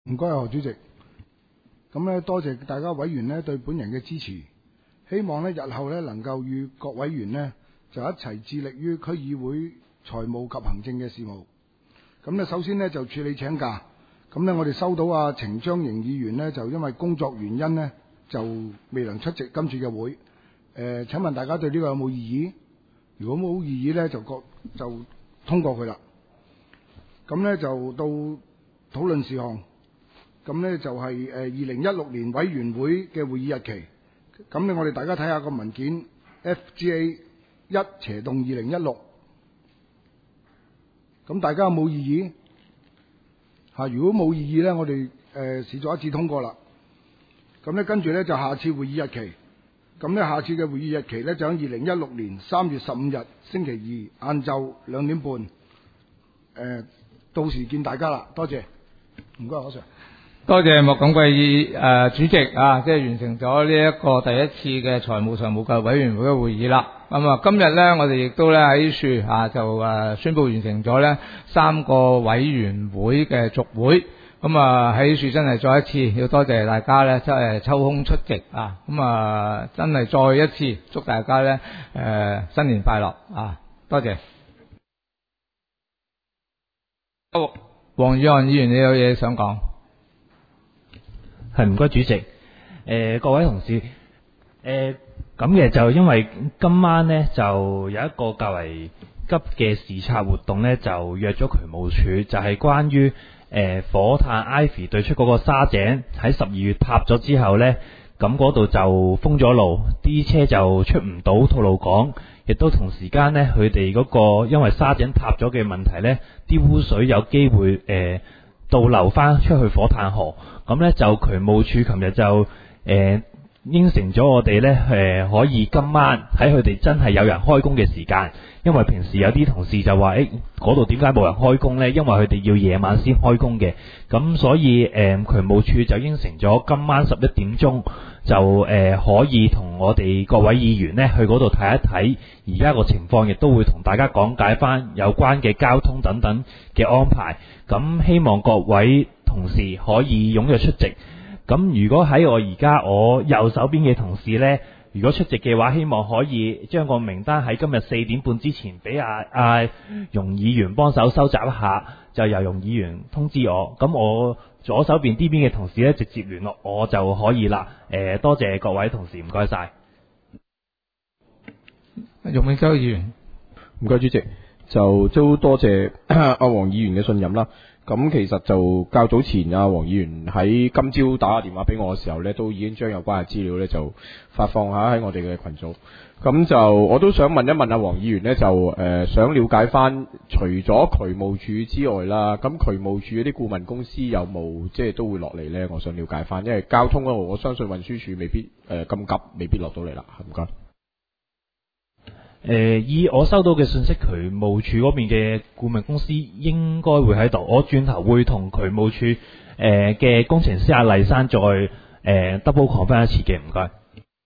唔該何主席。咁咧多謝大家委員咧對本人嘅支持，希望咧日後咧能夠與各委員咧就一齊致力於區議會財務及行政嘅事務。咁咧首先咧就處理請假，咁咧我哋收到阿程章瑩議員咧就因為工作原因咧就未能出席今次嘅會。請問大家對呢個有冇異議？如果冇異議咧就通過佢啦。咁咧就到討論事項。咁咧就係2016年委員會嘅會議日期。咁咧我哋大家睇下個文件 FGA1/2016。咁大家有冇異議？如果冇異議咧，我哋視作一致通過啦。咁咧跟住咧就下次會議日期。咁咧下次嘅會議日期咧就喺2016年3月15日星期二晏晝2點半。到時見大家啦，多謝。唔該，何 Sir。 多謝莫錦貴主席啊，即係完成咗呢一個第一次嘅財務常務及委員會嘅會議啦。咁啊，今日咧我哋亦都咧喺處就宣布完成咗咧3個委員會嘅續會。咁啊喺處真係再一次要多謝大家咧，真係抽空出席啊！咁啊真係再一次祝大家咧新年快樂啊！多謝。黃宇岸議員，你有嘢想講？ 係，唔該主席。各位同事，咁嘅就因為今晚呢就有一個較為急嘅視察活動呢，就約咗渠務署，就係關於火炭 Ivy 對出嗰個沙井喺12月塌咗之後呢，咁嗰度就封咗路，啲車就出唔到吐露港，亦都同時間呢，佢哋嗰個因為沙井塌咗嘅問題呢，啲污水有機會倒流翻出去火炭河。咁呢就渠務署琴日就應承咗我哋呢，可以今晚喺佢哋真係有人開工嘅時間，因為平時有啲同事就話嗰度點解冇人開工呢？因為佢哋要夜晚先開工嘅，咁所以渠務署就應承咗今晚11點鐘就可以同我哋各位議員呢去嗰度睇一睇而家個情況，亦都會同大家講解翻有關嘅交通等等嘅安排。咁希望各位同事可以踴躍出席。咁如果喺我右手邊嘅同事呢，如果出席嘅話，希望可以將個名單喺今日4點半之前俾容議員幫手收集一下，就由容議員通知我。咁我左手邊呢邊嘅同事呢，直接聯絡我就可以啦。多謝各位同事，唔該晒。 容永洲議員， 唔該主席，就都多謝阿黃議員嘅信任啦。咁其實就較早前黃議員喺今朝打個電話俾我嘅時候呢，都已經將有關嘅資料呢就發放下喺我哋嘅群組。咁就我都想問一問阿黃議員呢，就想了解翻，除咗渠務署之外啦，咁渠務署嗰啲顧問公司有冇即係都會落嚟呢？我想了解翻，因為交通嗰度我相信運輸署未必咁急，未必落到嚟啦。唔該。 以我收到嘅信息，渠務署嗰邊嘅顧問公司應該會喺度。我轉頭會同渠務署嘅工程師阿麗珊再double confirm 一次嘅，唔該。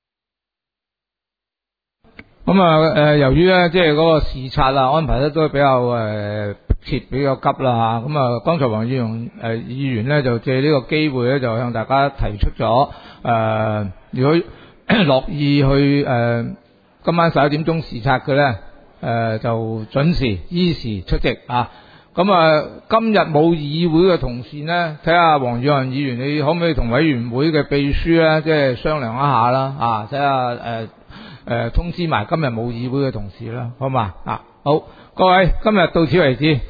咁由於咧即係嗰個視察安排得都比較迫切，比較急啦嚇。咁剛才黃議員咧就借呢個機會咧就向大家提出咗如果樂意去今晚11點鐘視察嘅咧，就準時依時出席啊！咁今日冇議會嘅同事呢，睇下黃宇岸議員，你可唔可以同委員會嘅秘書咧，即係商量一下啦，啊，睇下通知埋今日冇議會嘅同事啦，好嘛？好，各位，今日到此為止。